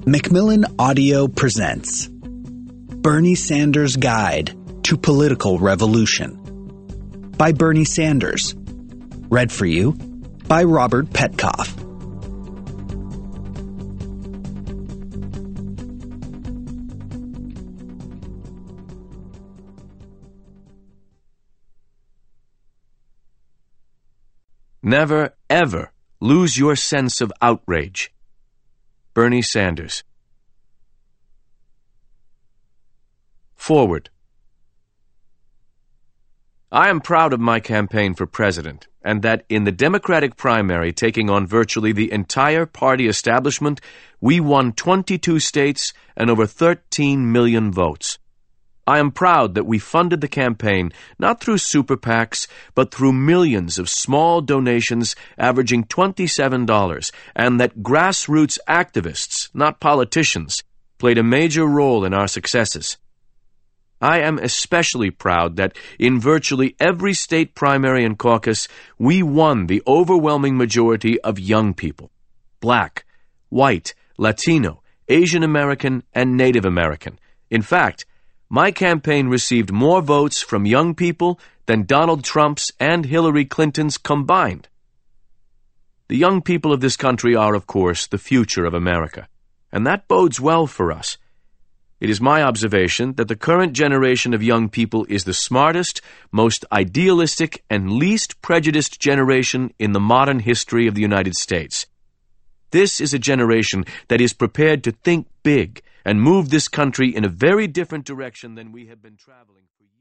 Macmillan Audio presents Bernie Sanders' Guide to Political Revolution by Bernie Sanders. Read for you by Robert Petkoff. Never, ever lose your sense of outrage. Bernie Sanders. Forward. I am proud of my campaign for president, and that in the Democratic primary taking on virtually the entire party establishment, we won 22 states and over 13 million votes. I am proud that we funded the campaign not through super PACs, but through millions of small donations averaging $27, and that grassroots activists, not politicians, played a major role in our successes. I am especially proud that in virtually every state primary and caucus, we won the overwhelming majority of young people: Black, white, Latino, Asian American, and Native American. In fact, my campaign received more votes from young people than Donald Trump's and Hillary Clinton's combined. The young people of this country are, of course, the future of America, and that bodes well for us. It is my observation that the current generation of young people is the smartest, most idealistic, and least prejudiced generation in the modern history of the United States. This is a generation that is prepared to think big and move this country in a very different direction than we have been traveling for years.